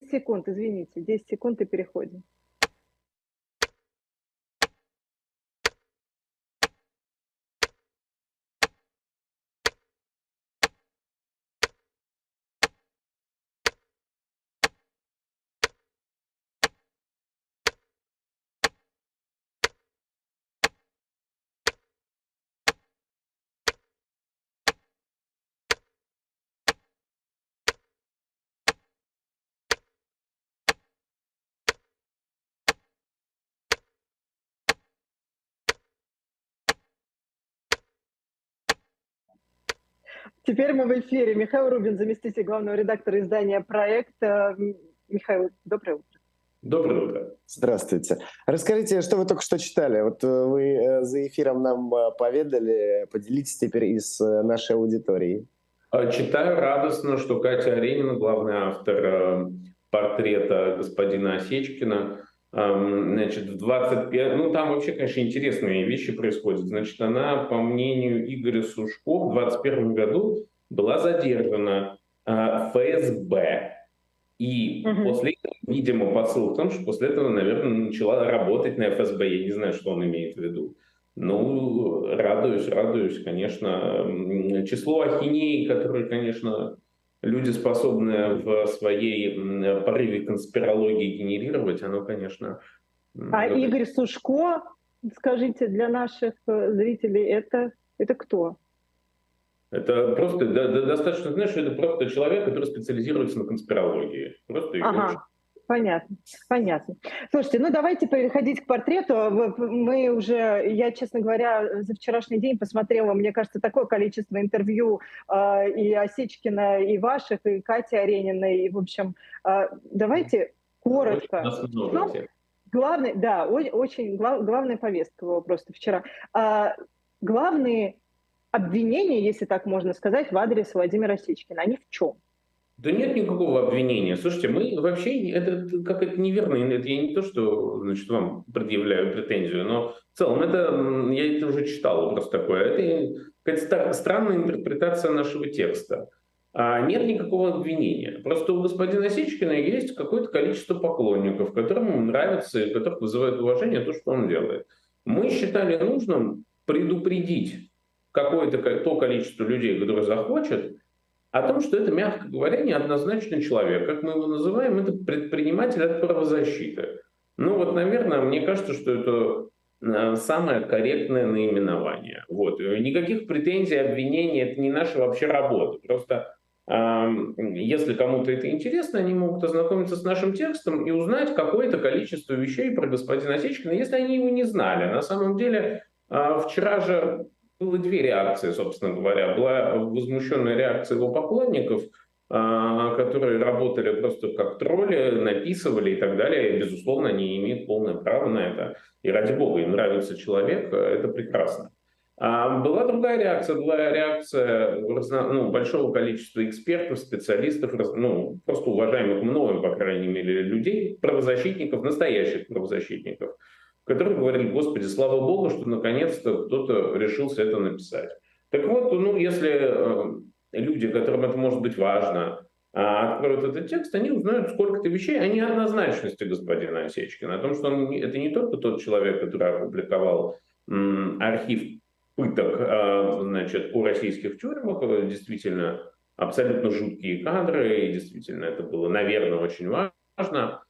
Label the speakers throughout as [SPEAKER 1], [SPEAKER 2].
[SPEAKER 1] секунд, извините, 10 секунд и переходим. Теперь мы в эфире. Михаил Рубин, заместитель главного редактора издания «Проект». Михаил, доброе утро.
[SPEAKER 2] Доброе утро.
[SPEAKER 3] Здравствуйте. Расскажите, что вы только что читали? Вот вы за эфиром нам поведали, поделитесь теперь и с нашей аудиторией.
[SPEAKER 2] Читаю радостно, что Катя Аренина, главный автор портрета господина Осечкина, значит, в 21... Ну, там вообще, конечно, интересные вещи происходят. Значит, она, по мнению Игоря Сушко, в 2021 году была задержана ФСБ. И после этого, видимо, посыл в том, что после этого, наверное, начала работать на ФСБ. Я не знаю, что он имеет в виду. Ну, радуюсь, конечно. Число ахинеи, которые, конечно, люди способны в своей порыве конспирологии генерировать, оно, конечно...
[SPEAKER 1] Игорь Сушко, скажите, для наших зрителей, это кто?
[SPEAKER 2] Это просто достаточно, знаешь, это просто человек, который специализируется на конспирологии. Просто
[SPEAKER 1] Понятно. Слушайте, ну давайте переходить к портрету. Я, честно говоря, за вчерашний день посмотрела, мне кажется, такое количество интервью и Осечкина, и ваших, и Кати Арениной. И, в общем, давайте коротко. Главная повестка была просто вчера. Главные обвинения, если так можно сказать, в адрес Владимира Осечкина, они в чем?
[SPEAKER 2] Да нет никакого обвинения. Слушайте, мы вообще, это как-то неверно, это я не то, что, значит, вам предъявляю претензию, но в целом я это уже читал, просто такое. Это какая-то странная интерпретация нашего текста. Нет никакого обвинения. Просто у господина Осечкина есть какое-то количество поклонников, которым нравится и которых вызывает уважение то, что он делает. Мы считали нужным предупредить то количество людей, которые захочет, о том, что это, мягко говоря, неоднозначный человек. Как мы его называем, это предприниматель от правозащиты. Ну вот, наверное, мне кажется, что это самое корректное наименование. Вот. Никаких претензий, обвинений, это не наша вообще работа. Просто если кому-то это интересно, они могут ознакомиться с нашим текстом и узнать какое-то количество вещей про господина Осечкина, если они его не знали. На самом деле, вчера же было две реакции, собственно говоря. Была возмущенная реакция его поклонников, которые работали просто как тролли, написывали и так далее. И, безусловно, они имеют полное право на это. И ради бога, им нравится человек, это прекрасно. Была другая реакция, большого количества экспертов, специалистов, просто уважаемых мною, по крайней мере, людей, правозащитников, настоящих правозащитников, которые говорили: Господи, слава Богу, что наконец-то кто-то решился это написать. Так вот, если люди, которым это может быть важно, откроют этот текст, они узнают сколько-то вещей о неоднозначности господина Осечкина, о том, что это не только тот человек, который опубликовал архив пыток, по российских тюрьмах, действительно абсолютно жуткие кадры, и действительно это было, наверное, очень важно.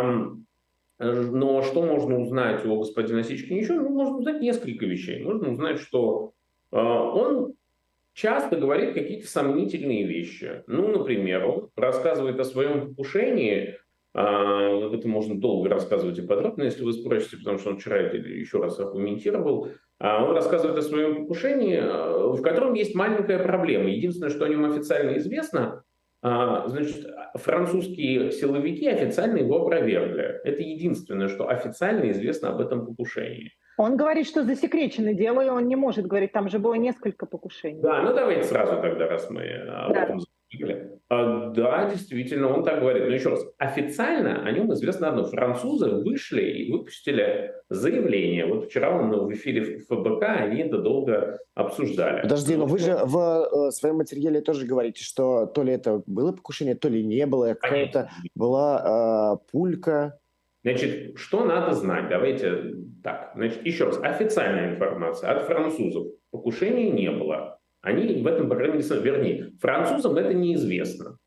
[SPEAKER 2] Но что можно узнать о господине Осечкине еще? Можно узнать несколько вещей. Можно узнать, что он часто говорит какие-то сомнительные вещи. Например, он рассказывает о своем покушении. Это можно долго рассказывать и подробно, если вы спросите, потому что он вчера это еще раз аргументировал. Он рассказывает о своем покушении, в котором есть маленькая проблема. Единственное, что о нем официально известно, значит, французские силовики официально его опровергли. Это единственное, что официально известно об этом покушении.
[SPEAKER 1] Он говорит, что засекречено дело, и он не может говорить, там же было несколько покушений.
[SPEAKER 2] Да, ну давайте сразу тогда, раз мы об этом заговорили. Да, действительно, он так говорит. Но еще раз, официально о нем известно одно. Французы вышли и выпустили заявление. Вот вчера он в эфире ФБК, они это долго обсуждали.
[SPEAKER 3] Подожди, но вы же в своем материале тоже говорите, что то ли это было покушение, то ли не было, какая-то была пулька.
[SPEAKER 2] Значит, что надо знать? Давайте так. Значит, еще раз. Официальная информация от французов. Покушения не было. Они в этом, по крайней мере, вернее, французам это неизвестно.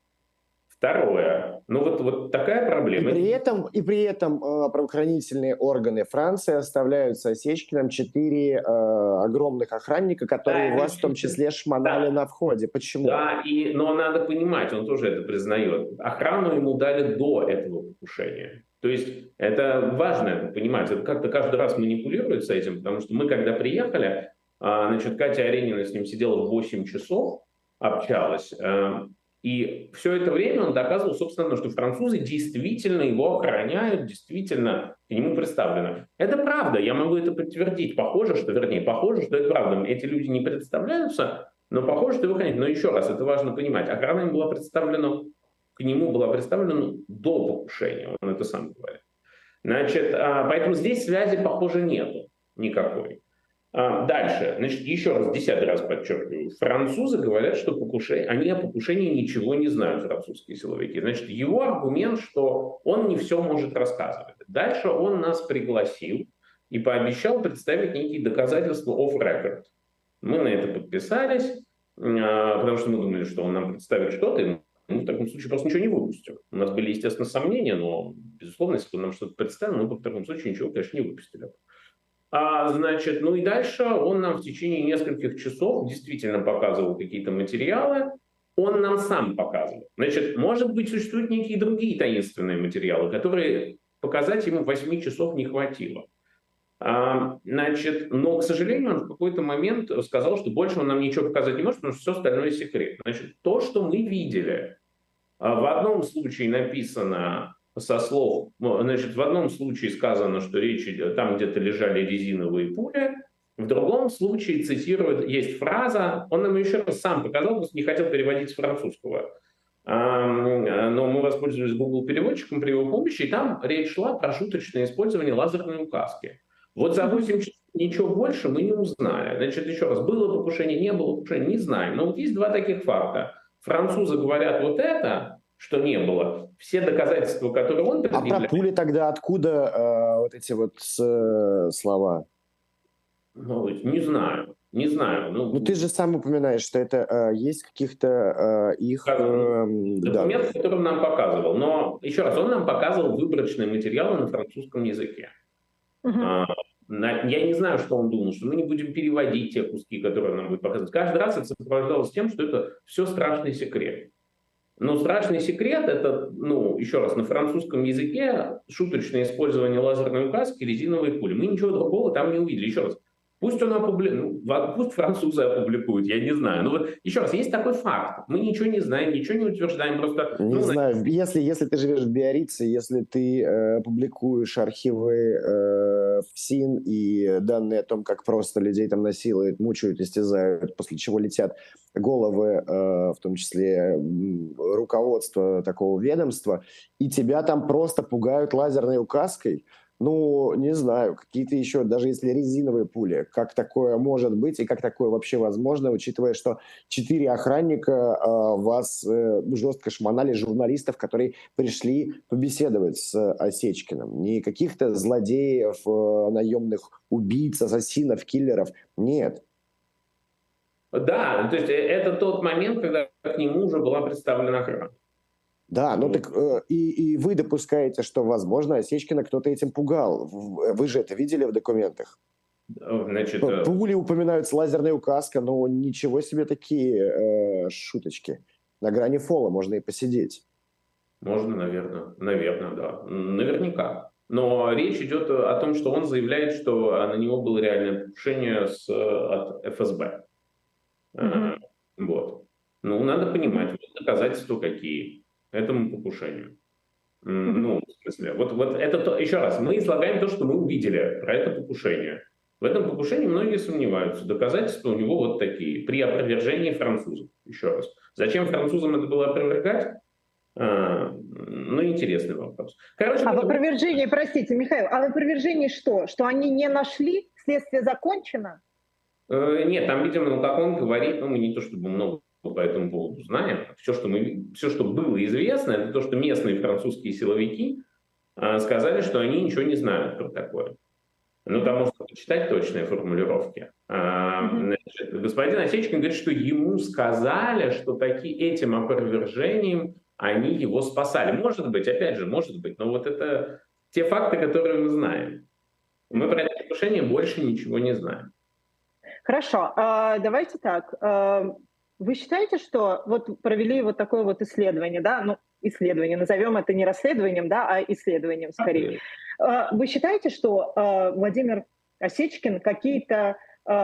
[SPEAKER 2] Второе. Ну вот такая проблема.
[SPEAKER 3] И при этом правоохранительные органы Франции оставляют с Осечкиным 4 огромных охранника, которые вас в том числе шмонали на входе. Почему?
[SPEAKER 2] Да, но надо понимать, он тоже это признает. Охрану ему дали до этого покушения. То есть это важно это понимать. Это как-то каждый раз манипулирует с этим, потому что мы, когда приехали, значит, Катя Аренина с ним сидела 8 часов, общалась. И все это время он доказывал, собственно, что французы действительно его охраняют, действительно к нему представлены. Это правда, я могу это подтвердить. Похоже, что это правда. Эти люди не представляются, но похоже, что его охраняют. Но еще раз, это важно понимать. Охрана им была представлена, к нему была представлена до покушения. Он это сам говорит. Значит, поэтому здесь связи, похоже, нету никакой. Дальше, значит, еще раз, 10-й раз подчеркиваю, французы говорят, что они о покушении ничего не знают, французские силовики. Значит, его аргумент, что он не все может рассказывать. Дальше он нас пригласил и пообещал представить некие доказательства off record. Мы на это подписались, потому что мы думали, что он нам представит что-то, и мы в таком случае просто ничего не выпустим. У нас были, естественно, сомнения, но, безусловно, если бы он нам что-то представил, мы бы в таком случае ничего, конечно, не выпустили. Значит, ну и дальше он нам в течение нескольких часов действительно показывал какие-то материалы. Он нам сам показывал. Значит, может быть, существуют некие другие таинственные материалы, которые показать ему 8 часов не хватило. Значит, но, к сожалению, он в какой-то момент сказал, что больше он нам ничего показать не может, потому что все остальное секрет. Значит, то, что мы видели, в одном случае написано со слов, значит, в одном случае сказано, что речь идет, там где-то лежали резиновые пули, в другом случае цитирует, есть фраза, он нам еще раз сам показал, просто не хотел переводить с французского. Но мы воспользовались Google переводчиком при его помощи, и там речь шла про шуточное использование лазерной указки. Вот за 8 часов ничего больше мы не узнали. Значит, еще раз, было покушение, не было покушения, не знаем. Но вот есть два таких факта. Французы говорят вот это, что не было. Все доказательства, которые он предъявляет...
[SPEAKER 3] А про пули тогда откуда вот эти вот слова?
[SPEAKER 2] Ну, не знаю.
[SPEAKER 3] Ну, ты же сам упоминаешь, что это есть каких-то их...
[SPEAKER 2] документ, который он нам показывал. Но, еще раз, он нам показывал выборочные материалы на французском языке. Я не знаю, что он думал, что мы не будем переводить те куски, которые он нам будет показывать. Каждый раз это сопровождалось тем, что это все страшный секрет. Но страшный секрет — это, ну, еще раз, на французском языке шуточное использование лазерной указки, резиновые пули. Мы ничего другого там не увидели. Еще раз, пусть он опубликует, пусть французы опубликуют, я не знаю. Но вот, еще раз, есть такой факт. Мы ничего не знаем, ничего не утверждаем, просто...
[SPEAKER 3] Не знаю, если ты живешь в Биаррице, если ты публикуешь архивы ФСИН и данные о том, как просто людей там насилуют, мучают, истязают, после чего летят головы, в том числе руководства такого ведомства, и тебя там просто пугают лазерной указкой, ну, не знаю, какие-то еще, даже если резиновые пули, как такое может быть и как такое вообще возможно, учитывая, что 4 охранника вас жестко шмонали, журналистов, которые пришли побеседовать с Осечкиным. Не каких-то злодеев, наемных убийц, ассасинов, киллеров. Нет.
[SPEAKER 2] Да, то есть это тот момент, когда к нему уже была представлена охрана.
[SPEAKER 3] Да, ну так и вы допускаете, что, возможно, Осечкина кто-то этим пугал. Вы же это видели в документах?
[SPEAKER 2] Значит,
[SPEAKER 3] пули упоминаются, лазерная указка, но ничего себе такие шуточки. На грани фола можно и посидеть.
[SPEAKER 2] Можно, наверное, да. Наверняка. Но речь идет о том, что он заявляет, что на него было реальное покушение от ФСБ. Вот. Ну, надо понимать, вот доказательства какие этому покушению. Ну, в смысле, вот это еще раз, мы излагаем то, что мы увидели про это покушение. В этом покушении многие сомневаются. Доказательства у него вот такие. При опровержении французов. Еще раз. Зачем французам это было опровергать? Ну, интересный вопрос. Короче,
[SPEAKER 1] в опровержении, простите, Михаил, а в опровержении что? Что они не нашли? Следствие закончено?
[SPEAKER 2] Нет, там, видимо, как он говорит, мы не то чтобы много по этому поводу знаем. Все, что было известно, это то, что местные французские силовики сказали, что они ничего не знают про такое. Ну, там можно почитать точные формулировки. Значит, господин Осечкин говорит, что ему сказали, что этим опровержением они его спасали. Может быть, опять же, может быть, но вот это те факты, которые мы знаем. Мы про это покушение больше ничего не знаем.
[SPEAKER 1] Хорошо, давайте так. Вы считаете, что вот провели вот такое вот исследование, да, ну, исследование, назовем это не расследованием, да, а исследованием скорее. Вы считаете, что Владимир Осечкин какие-то,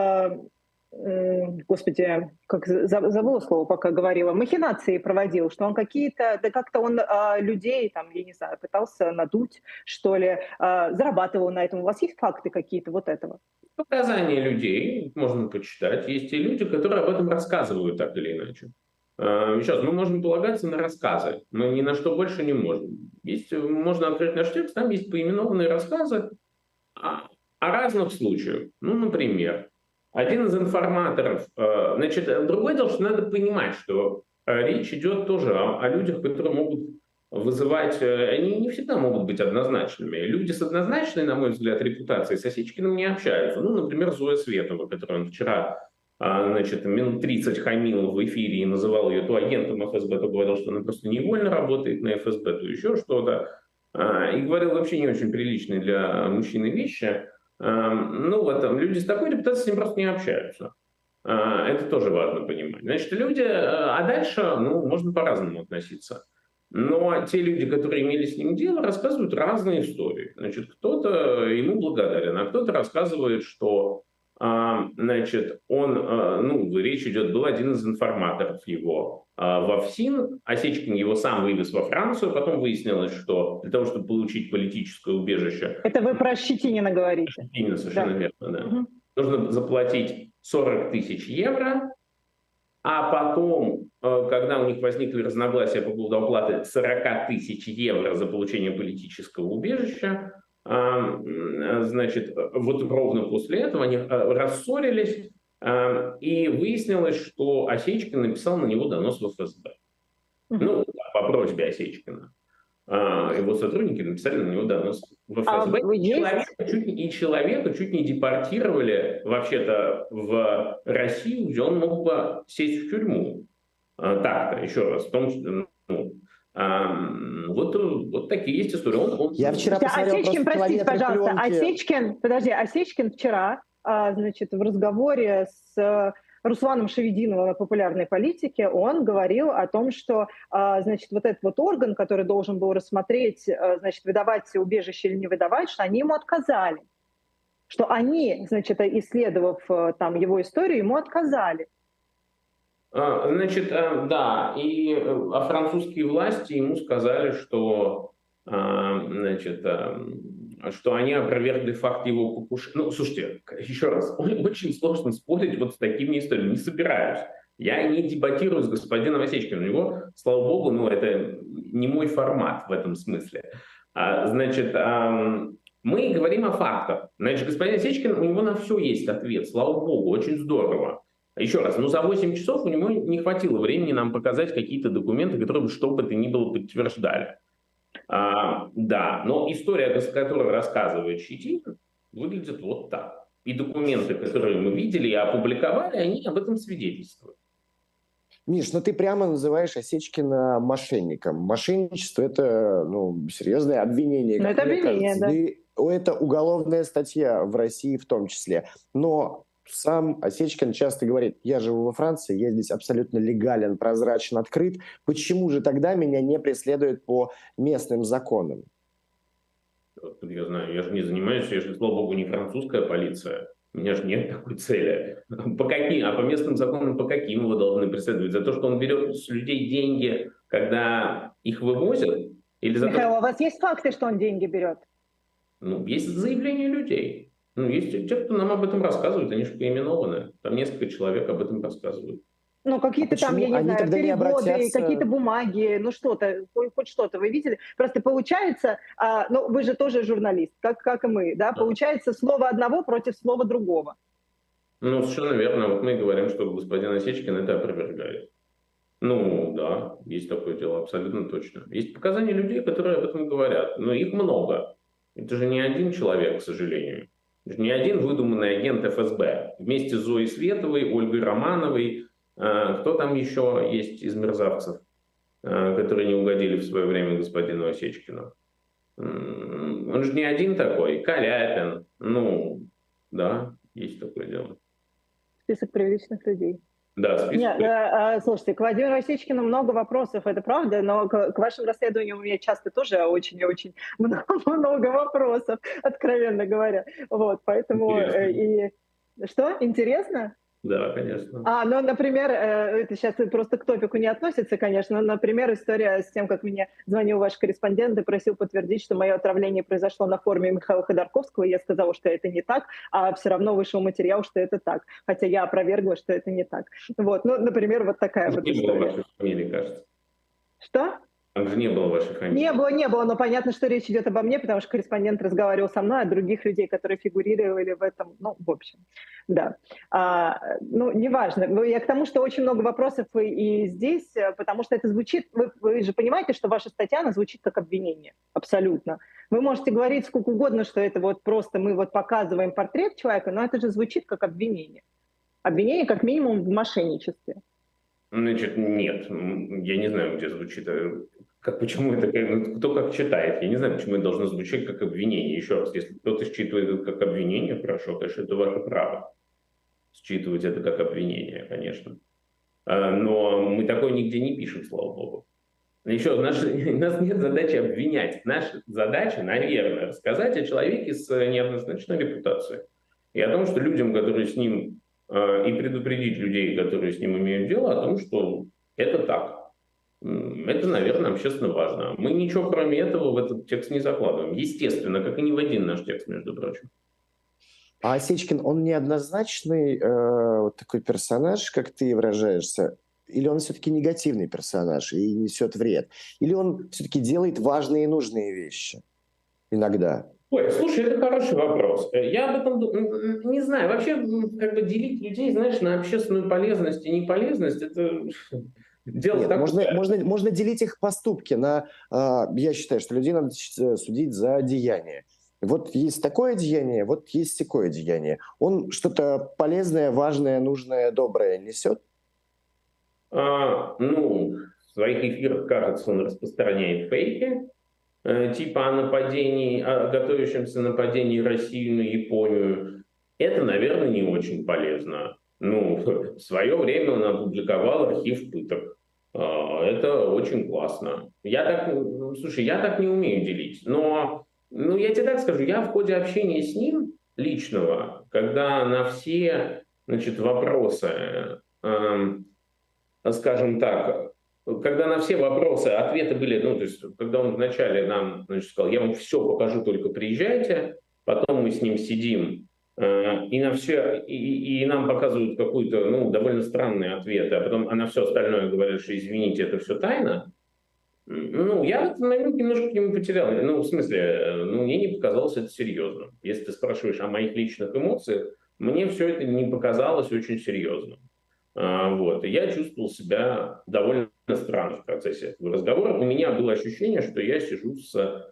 [SPEAKER 1] господи, как забыла слово, пока говорила, махинации проводил, что он какие-то, да как-то он людей, там, я не знаю, пытался надуть, что ли, зарабатывал на этом. У вас есть факты какие-то вот этого?
[SPEAKER 2] Показания людей можно почитать. Есть и люди, которые об этом рассказывают так или иначе. Сейчас мы можем полагаться на рассказы, мы ни на что больше не можем. Можно открыть наш текст, там есть поименованные рассказы о разных случаях. Ну, например, один из информаторов, значит, другое дело, что надо понимать, что речь идет тоже о людях, которые могут вызывать, они не всегда могут быть однозначными. Люди с однозначной, на мой взгляд, репутацией с Осечкиным не общаются. Ну, например, Зоя Светова, которую он вчера, значит, минут 30 хамил в эфире и называл ее то агентом ФСБ, то говорил, что она просто невольно работает на ФСБ, то еще что-то. И говорил вообще не очень приличные для мужчины вещи. Ну, вот люди с такой репутацией с ним просто не общаются. Это тоже важно понимать. Значит, люди, а дальше, ну, можно по-разному относиться. Но те люди, которые имели с ним дело, рассказывают разные истории. Значит, кто-то ему благодарен, а кто-то рассказывает, что, значит, он, ну, речь идет, был один из информаторов его во ФСИН, Осечкин его сам вывез во Францию, потом выяснилось, что для того, чтобы получить политическое убежище...
[SPEAKER 1] Это вы про Щетинина говорите.
[SPEAKER 2] Щетинина, совершенно верно, да. Нужно заплатить 40 тысяч евро, а потом, когда у них возникли разногласия по поводу оплаты 40 тысяч евро за получение политического убежища, значит, вот ровно после этого они рассорились, и выяснилось, что Осечкин написал на него донос в ФСБ. Ну, по просьбе Осечкина. Его сотрудники написали на него донос в ФСБ. Человека чуть не депортировали вообще-то в Россию, где он мог бы сесть в тюрьму. Так-то, еще раз. В том, что, вот такие есть истории.
[SPEAKER 3] Я вчера посмотрел
[SPEAKER 1] Осечкин, простите, пожалуйста, Осечкин вчера, значит, в разговоре с Русланом Шевединовым о популярной политике, он говорил о том, что, значит, вот этот вот орган, который должен был рассмотреть, значит, выдавать убежище или не выдавать, что они ему отказали. Что они, значит, исследовав там его историю, ему отказали.
[SPEAKER 2] Значит, да, и французские власти ему сказали, что, значит, что они опровергли факт его покушения. Ну, слушайте, еще раз, очень сложно спорить вот с такими историями. Не собираюсь. Я не дебатирую с господином Осечкиным. У него, слава богу, ну, это не мой формат в этом смысле. Значит, мы говорим о фактах. Значит, господин Осечкин, у него на все есть ответ. Слава богу, очень здорово. Еще раз, ну за 8 часов у него не хватило времени нам показать какие-то документы, которые бы что бы то ни было подтверждали. Да, но история, которую рассказывает Щетинин, выглядит вот так. И документы, которые мы видели и опубликовали, они об этом свидетельствуют.
[SPEAKER 3] Миш, ну ты прямо называешь Осечкина мошенником. Мошенничество – это серьезное обвинение.
[SPEAKER 1] Это обвинение, да.
[SPEAKER 3] И это уголовная статья в России в том числе. Но сам Осечкин часто говорит: я живу во Франции, я здесь абсолютно легален, прозрачен, открыт. Почему же тогда меня не преследуют по местным законам?
[SPEAKER 2] Я знаю, я же не занимаюсь, я же, слава богу, не французская полиция. У меня же нет такой цели. По местным законам по каким его должны преследовать? За то, что он берет с людей деньги, когда их вывозят? Или за то,
[SPEAKER 1] Михаил, а у вас есть факты, что он деньги берет?
[SPEAKER 2] ну, есть заявления людей. Ну, есть те, кто нам об этом рассказывают, они же поименованы. Там несколько человек об этом рассказывают.
[SPEAKER 1] Ну, какие-то там, я
[SPEAKER 3] Почему
[SPEAKER 1] не
[SPEAKER 3] они
[SPEAKER 1] знаю,
[SPEAKER 3] тогда не
[SPEAKER 1] переводы, какие-то
[SPEAKER 3] обратятся?
[SPEAKER 1] бумаги, ну что-то, хоть что-то вы видели? Просто получается, ну вы же тоже журналист, как и мы, да, получается слово одного против слова другого.
[SPEAKER 2] Ну, совершенно верно. Вот мы говорим, что господин Осечкин это опровергает. Ну, да, есть такое дело, абсолютно точно. Есть показания людей, которые об этом говорят, но их много. Это же не один человек, к сожалению. Это же не один выдуманный агент ФСБ. Вместе с Зоей Световой, Ольгой Романовой, кто там еще есть из мерзавцев, которые не угодили в свое время господину Осечкину. Он же не один такой. Каляпин, ну, да, есть такое дело.
[SPEAKER 1] Список приличных людей.
[SPEAKER 2] Да, список.
[SPEAKER 1] Нет, слушайте, к Владимиру Осечкину много вопросов, это правда, но к вашим расследованиям у меня часто тоже очень и очень много вопросов, откровенно говоря. Вот, поэтому
[SPEAKER 2] Интересно.
[SPEAKER 1] Что, интересно?
[SPEAKER 2] Да, конечно.
[SPEAKER 1] Ну, например, это сейчас просто к топику не относится, конечно, но, например, история с тем, как мне звонил ваш корреспондент и просил подтвердить, что мое отравление произошло на форуме Михаила Ходорковского, и я сказала, что это не так, а все равно вышел материал, что это так, хотя я опровергла, что это не так. Вот, ну, например, вот такая вот
[SPEAKER 2] Не было
[SPEAKER 1] история.
[SPEAKER 2] вашей фамилии, кажется.
[SPEAKER 1] Что?
[SPEAKER 2] Там же не было вашей фамилии.
[SPEAKER 1] Не было, но понятно, что речь идет обо мне, потому что корреспондент разговаривал со мной, а других людей, которые фигурировали в этом, ну, в общем, да. Ну, неважно. Я к тому, что очень много вопросов и здесь, потому что это звучит, вы же понимаете, что ваша статья, она звучит как обвинение, абсолютно. Вы можете говорить сколько угодно, что это вот просто мы вот показываем портрет человека, но это же звучит как обвинение. Обвинение как минимум в мошенничестве.
[SPEAKER 2] Значит, нет. Я не знаю, где звучит. Почему это, кто как читает. Я не знаю, почему это должно звучать как обвинение. Еще раз, если кто-то считывает это как обвинение, хорошо, конечно, это ваше право. Считывать это как обвинение, конечно. Но мы такое нигде не пишем, слава богу. Еще раз, у нас нет задачи обвинять. Наша задача, наверное, рассказать о человеке с неоднозначной репутацией. И о том, что людям, которые с ним, и предупредить людей, которые с ним имеют дело, о том, что это так. Это, наверное, общественно важно. Мы ничего, кроме этого, в этот текст не закладываем. Естественно, как и ни в один наш текст, между прочим.
[SPEAKER 3] А Осечкин, он неоднозначный вот такой персонаж, как ты выражаешься? Или он все-таки негативный персонаж и несет вред? Или он все-таки делает важные и нужные вещи иногда?
[SPEAKER 2] Ой, слушай, это хороший вопрос. Я об этом не знаю. Вообще, как бы делить людей, знаешь, на общественную полезность и неполезность, это дело
[SPEAKER 3] Нет,
[SPEAKER 2] такое.
[SPEAKER 3] можно делить их поступки на... Я считаю, что людей надо судить за деяния. Вот есть такое деяние, вот есть такое деяние. Он что-то полезное, важное, нужное, доброе несет?
[SPEAKER 2] Ну, в своих эфирах, кажется, он распространяет фейки, типа о нападении, о готовящемся нападении России на Японию. Это, наверное, не очень полезно. Ну, в свое время он опубликовал архив пыток. Это очень классно. Слушай, я так не умею делить. Но, ну, я тебе так скажу, я в ходе общения с ним личного, когда на все, значит, вопросы, скажем так, когда на все вопросы ответы были, ну, то есть, когда он вначале нам, значит, сказал, я вам все покажу, только приезжайте, потом мы с ним сидим, и на все, и нам показывают какую-то, ну, довольно странные ответы, а на все остальное говорят, что, извините, это все тайна. Ну, я в этот момент немножко к нему потерял. Ну, в смысле, ну, мне не показалось это серьезным. Если ты спрашиваешь о моих личных эмоциях, мне все это не показалось очень серьезным. Вот. И я чувствовал себя довольно странно в процессе этого разговора. У меня было ощущение, что я сижу с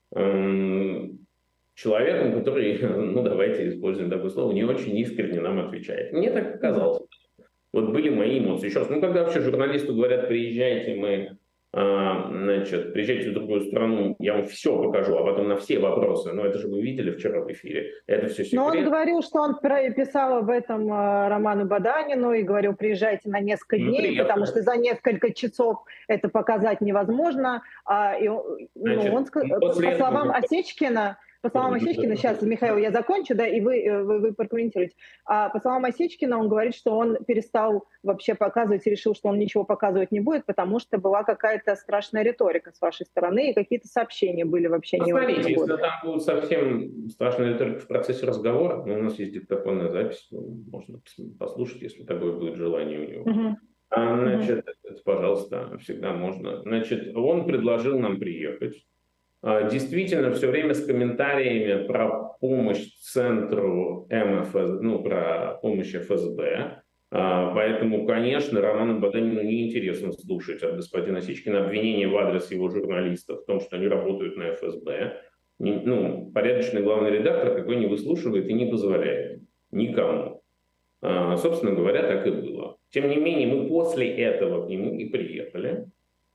[SPEAKER 2] человеком, который, ну давайте используем такое слово, не очень искренне нам отвечает. Мне так показалось. Вот были мои эмоции. Еще раз, ну когда вообще журналисту говорят, приезжайте, значит, приезжайте в другую страну, я вам все покажу, а потом на все вопросы. Но это же вы видели вчера в эфире. Это все секрет.
[SPEAKER 1] Но он говорил, что он писал об этом Роману Баданину и говорил, приезжайте на несколько дней, потому что за несколько часов это показать невозможно.
[SPEAKER 2] Значит,
[SPEAKER 1] По словам Осечкина, по словам Осечкина, сейчас, Михаил, я закончу, да, и вы прокомментируете. По словам Осечкина, он говорит, что он перестал вообще показывать и решил, что он ничего показывать не будет, потому что была какая-то страшная риторика с вашей стороны, и какие-то сообщения были вообще не очень.
[SPEAKER 2] Посмотрите, если там будет совсем страшная риторика в процессе разговора, у нас есть диктофонная запись, можно послушать, если такое будет желание у него. Значит, пожалуйста, всегда можно. Значит, он предложил нам приехать. Действительно, все время с комментариями про помощь центру МФС, про помощь ФСБ. Поэтому, конечно, Роману Баданину неинтересно слушать от господина Осечкина обвинения в адрес его журналистов в том, что они работают на ФСБ. Порядочный главный редактор такой не выслушивает и не позволяет никому. Собственно говоря, так и было. Тем не менее, мы после этого к нему и приехали.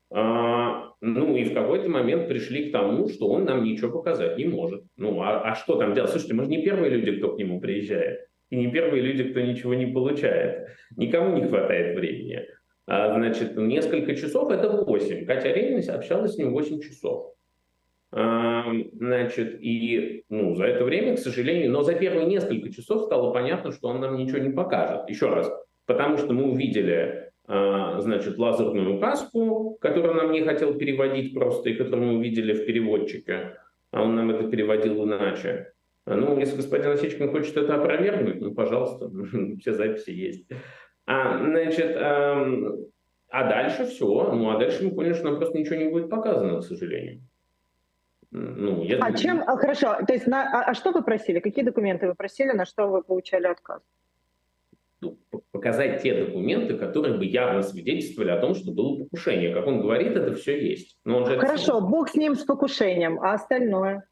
[SPEAKER 2] И в какой-то момент пришли к тому, что он нам ничего показать не может. Что там делать? Слушайте, мы же не первые люди, кто к нему приезжает. И не первые люди, кто ничего не получает. Никому не хватает времени. Значит, несколько часов – это 8. Катя Аренина общалась с ним 8 часов. Значит, и за это время, к сожалению, но за первые несколько часов стало понятно, что он нам ничего не покажет. Еще раз, потому что мы увидели, значит, лазерную каску, которую нам не хотел переводить просто, и которую мы увидели в переводчике, а он нам это переводил иначе. Если господин Осечкин хочет это опровергнуть, пожалуйста, все записи есть. Значит, дальше все. А дальше мы поняли, что нам просто ничего не будет показано, к сожалению.
[SPEAKER 1] Хорошо, то есть, что вы просили? Какие документы вы просили, на что вы получали отказ?
[SPEAKER 2] Показать те документы, которые бы явно свидетельствовали о том, что было покушение. Как он говорит, это все есть. Но он же
[SPEAKER 1] Хорошо, бог с ним, с покушением, а остальное?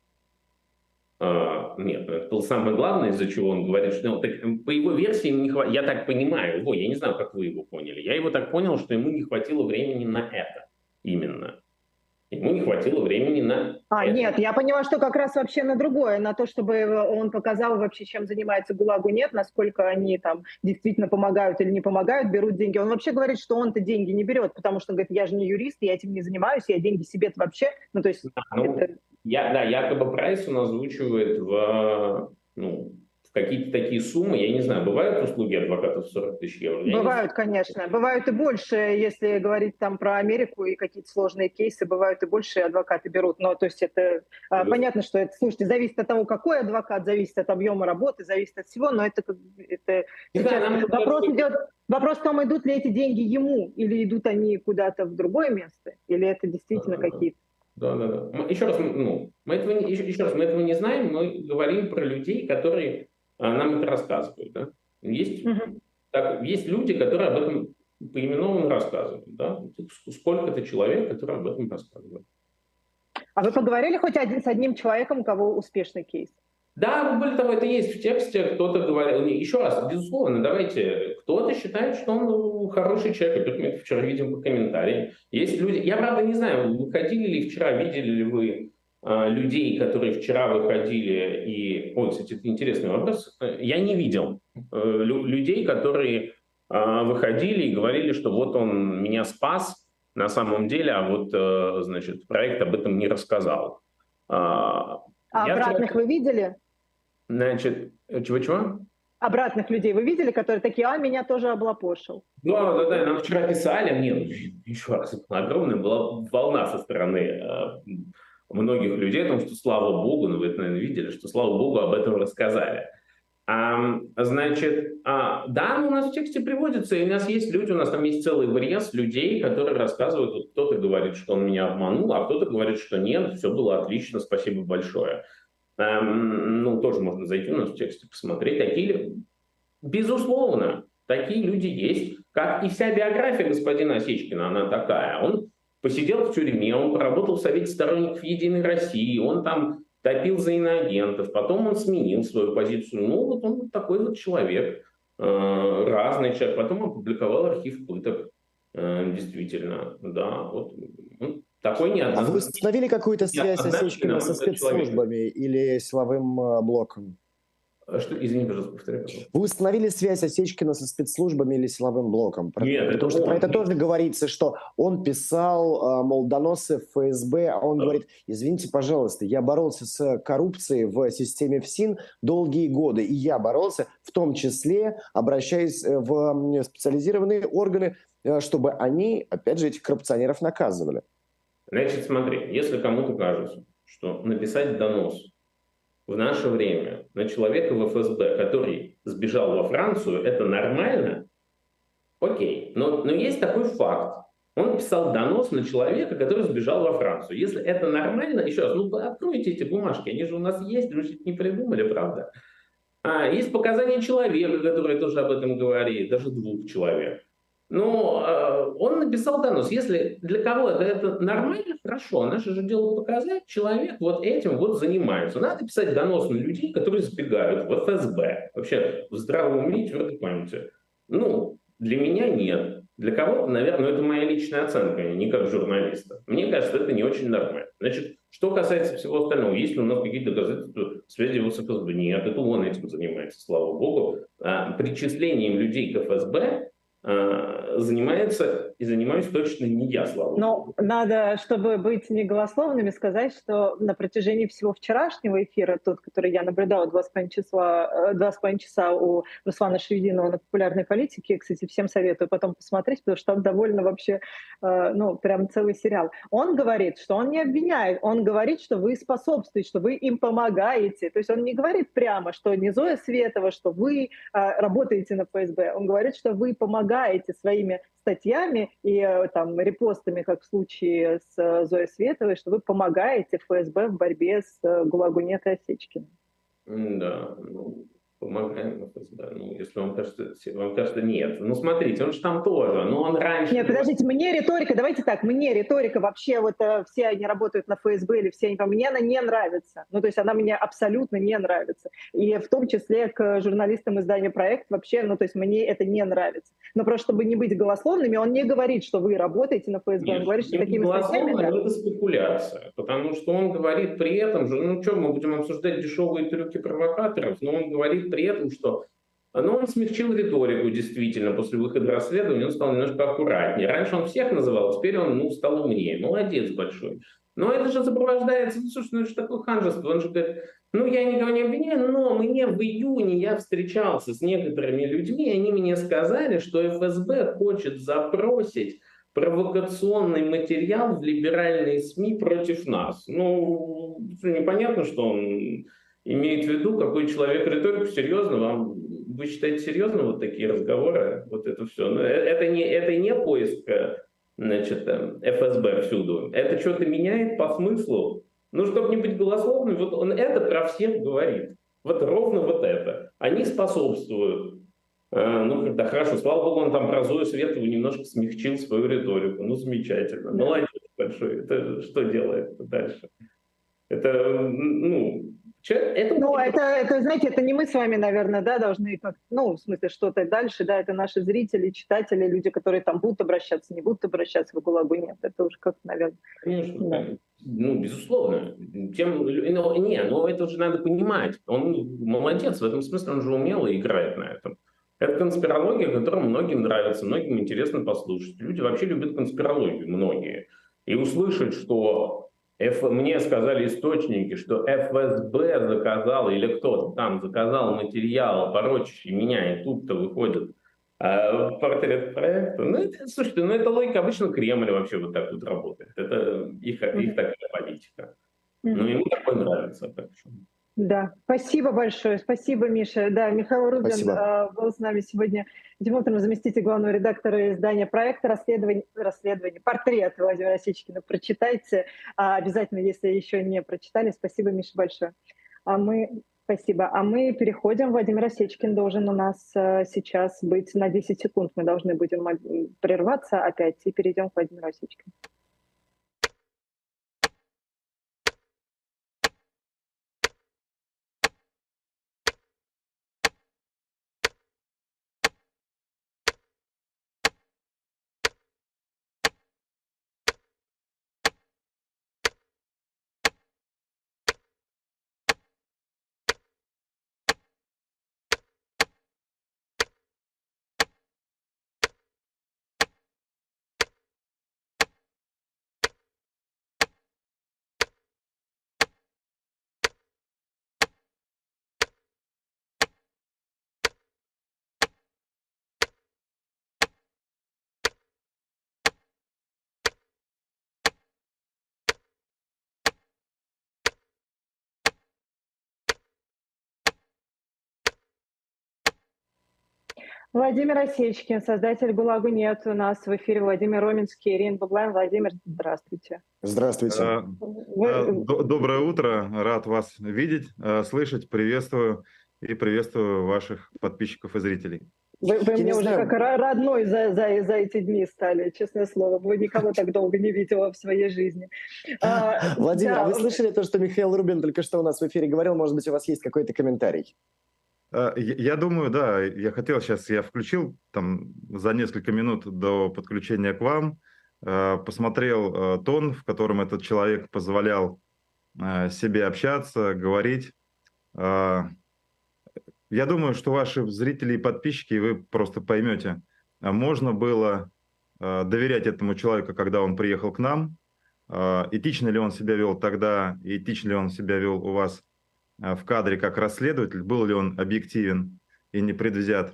[SPEAKER 2] Нет, это было самое главное, из-за чего он говорит, что по его версии не хватит. Я так понимаю его, я не знаю, как вы его поняли. Я его так понял, что ему не хватило времени на это именно. Ему не хватило времени на это.
[SPEAKER 1] Нет, я поняла, что как раз вообще на другое, на то, чтобы он показал вообще, чем занимается ГУЛАГу, нет, насколько они там действительно помогают или не помогают, берут деньги. Он вообще говорит, что он-то деньги не берет, потому что он говорит, я же не юрист, я этим не занимаюсь, я деньги себе-то вообще, то есть...
[SPEAKER 2] якобы прайс он озвучивает в какие-то такие суммы, я не знаю, бывают услуги адвокатов 40 тысяч евро?
[SPEAKER 1] Бывают, конечно, бывают и больше, если говорить там про Америку и какие-то сложные кейсы, бывают и больше адвокаты берут, то есть это понятно, что это, слушайте, зависит от того, какой адвокат, зависит от объема работы, зависит от всего, но это вопрос в том, идут ли эти деньги ему, или идут они куда-то в другое место, или это действительно какие-то...
[SPEAKER 2] Да. Еще раз, мы этого не знаем, мы говорим про людей, которые нам это рассказывают. Да? Есть люди, которые об этом поименованно рассказывают. Да? Сколько-то человек, которые об этом рассказывают.
[SPEAKER 1] А вы поговорили хоть с одним человеком, у кого успешный кейс?
[SPEAKER 2] Да, более того, это есть в тексте, кто-то говорил. Еще раз, безусловно, кто-то считает, что он хороший человек, как мы это вчера видим по комментариям. Есть люди, я правда не знаю, выходили ли вчера, видели ли вы людей, которые вчера выходили и... кстати, это интересный вопрос. Я не видел людей, которые выходили и говорили, что вот он меня спас на самом деле, значит, проект об этом не рассказал.
[SPEAKER 1] Обратных вы видели?
[SPEAKER 2] Значит, чего?
[SPEAKER 1] Обратных людей вы видели, которые такие, меня тоже облапошил?
[SPEAKER 2] Да, нам вчера писали, еще раз, огромная была волна со стороны многих людей о том, что слава богу, вы это, наверное, видели, что слава богу об этом рассказали. Значит, у нас в тексте приводится, и у нас есть люди, у нас там есть целый врез людей, которые рассказывают, кто-то говорит, что он меня обманул, а кто-то говорит, что нет, все было отлично, спасибо большое. Тоже можно зайти у нас в тексте, посмотреть. Безусловно, такие люди есть, как и вся биография господина Осечкина, она такая. Он посидел в тюрьме, он поработал в Совете сторонников Единой России, он там топил за иноагентов, потом он сменил свою позицию. Он такой вот человек, разный человек. Потом опубликовал архив пыток, действительно, да, такой неоднозначный.
[SPEAKER 3] А вы установили какую-то связь Осечкина со спецслужбами или силовым блоком?
[SPEAKER 2] Что, извини, пожалуйста, повторяй, пожалуйста.
[SPEAKER 3] Вы установили связь Осечкина со спецслужбами или силовым блоком?
[SPEAKER 2] Нет,
[SPEAKER 3] Потому что про это тоже говорится, что он писал, мол, доносы в ФСБ, а он говорит: извините, пожалуйста, я боролся с коррупцией в системе ФСИН долгие годы, и я боролся, в том числе обращаясь в специализированные органы, чтобы они, опять же, этих коррупционеров наказывали.
[SPEAKER 2] Значит, смотри, если кому-то кажется, что написать донос в наше время на человека в ФСБ, который сбежал во Францию, это нормально, окей. Но есть такой факт. Он написал донос на человека, который сбежал во Францию. Если это нормально, еще раз, ну откройте эти бумажки, они же у нас есть, мы же их не придумали, правда? Есть показания человека, который тоже об этом говорит, даже двух человек. Но он написал донос. Если для кого-то это нормально, хорошо. Наше же дело показать, человек вот этим вот занимается. Надо писать донос на людей, которые сбегают в ФСБ. Вообще в здравом уме и твердой памяти. Ну, для меня нет. Для кого-то, наверное, это моя личная оценка, не как журналиста. Мне кажется, это не очень нормально. Значит, что касается всего остального, есть ли у нас какие-то доказательства связи с ФСБ? Нет, это он этим занимается, слава богу. Причислением людей к ФСБ занимается и занимаюсь точно не я, слава богу.
[SPEAKER 1] Но надо, чтобы быть неголословными, сказать, что на протяжении всего вчерашнего эфира, тот, который я наблюдала 2,5 часа у Руслана Шевединова на популярной политике, кстати, всем советую потом посмотреть, потому что там довольно вообще, прям целый сериал. Он говорит, что он не обвиняет, он говорит, что вы способствуете, что вы им помогаете. То есть он не говорит прямо, что не Зоя Светова, что вы работаете на ФСБ. Он говорит, что вы помогаете своими статьями и там репостами, как в случае с Зоей Световой, что вы помогаете ФСБ в борьбе с ГУЛАГу-нет и Осечкиным.
[SPEAKER 2] Да, ну, помогаем ФСБ. Ну, если вам кажется, нет. Ну, смотрите, он же там тоже, но он раньше...
[SPEAKER 1] Нет, подождите, мне риторика, давайте так, мне риторика вообще, вот все они работают на ФСБ или все они, мне она не нравится. Ну, то есть она мне абсолютно не нравится. И в том числе к журналистам издания «Проект» вообще, ну, то есть мне это не нравится. Но просто чтобы не быть голословными, он не говорит, что вы работаете на ФСБ,
[SPEAKER 2] Нет,
[SPEAKER 1] он говорит, что такими статьями... Да.
[SPEAKER 2] Это спекуляция, потому что он говорит при этом же, ну что, мы будем обсуждать дешевые трюки провокаторов, но он говорит при этом, что он смягчил риторику действительно после выхода расследования, он стал немножко аккуратнее. Раньше он всех называл, теперь он стал умнее. Молодец большой. Но это же сопровождается, слушай, это же такое ханжество. Он же говорит, я никого не обвиняю, но мне в июне я встречался с некоторыми людьми, и они мне сказали, что ФСБ хочет запросить провокационный материал в либеральные СМИ против нас. Ну, непонятно, что он имеет в виду, какой человек риторику, серьезно, вы считаете серьезно вот такие разговоры, вот это все? Но это не поиск, значит, ФСБ всюду. Это что-то меняет по смыслу. Ну, чтобы не быть голословным, вот он это про всех говорит. Вот ровно вот это. Они способствуют. Да хорошо, слава богу, он там про Зою Светову немножко смягчил свою риторику. Ну, замечательно. Да. Молодец большой. Это что делает дальше? Это,
[SPEAKER 1] это, знаете, это не мы с вами, наверное, да, должны, в смысле, что-то дальше, да, это наши зрители, читатели, люди, которые там будут обращаться, не будут обращаться в ГУЛАГу, нет, это уже как-то, наверное.
[SPEAKER 2] Конечно, да. Безусловно. Но это же надо понимать. Он молодец, в этом смысле он же умело играет на этом. Это конспирология, которая многим нравится, многим интересно послушать. Люди вообще любят конспирологию, многие. И услышать, что мне сказали источники, что ФСБ заказал, или кто-то там заказал материал, порочащий меня, и тут-то выходит портрет проекта. Слушайте, это логика. Обычно Кремль вообще вот так вот работает. Это их такая политика. Ему такое нравится. Так что...
[SPEAKER 1] Да, спасибо большое. Спасибо, Миша. Да, Михаил Рубин был с нами сегодня. Этим утром заместитель главного редактора издания «Проекта» расследование «Портрет» Владимира Осечкина. Прочитайте обязательно, если еще не прочитали. Спасибо, Миша, большое. Спасибо. А мы переходим. Владимир Осечкин должен у нас сейчас быть на 10 секунд. Мы должны будем прерваться опять и перейдем к Владимиру Осечкину. Владимир Осечкин, создатель «ГУЛАГу нет». У нас в эфире Владимир Роменский, Ирина Баблайн. Владимир, здравствуйте.
[SPEAKER 3] Здравствуйте.
[SPEAKER 4] Доброе утро, рад вас видеть, слышать, приветствую и приветствую ваших подписчиков и зрителей.
[SPEAKER 1] Вы мне уже как родной за эти дни стали, честное слово. Вы никого так долго не видела в своей жизни.
[SPEAKER 3] Владимир, а вы слышали то, что Михаил Рубин только что у нас в эфире говорил? Может быть, у вас есть какой-то комментарий?
[SPEAKER 4] Я думаю, да, я включил там за несколько минут до подключения к вам, посмотрел тон, в котором этот человек позволял себе общаться, говорить. Я думаю, что ваши зрители и подписчики, вы просто поймете, можно было доверять этому человеку, когда он приехал к нам, этично ли он себя вел тогда, и этично ли он себя вел у вас в кадре как расследователь, был ли он объективен и непредвзят,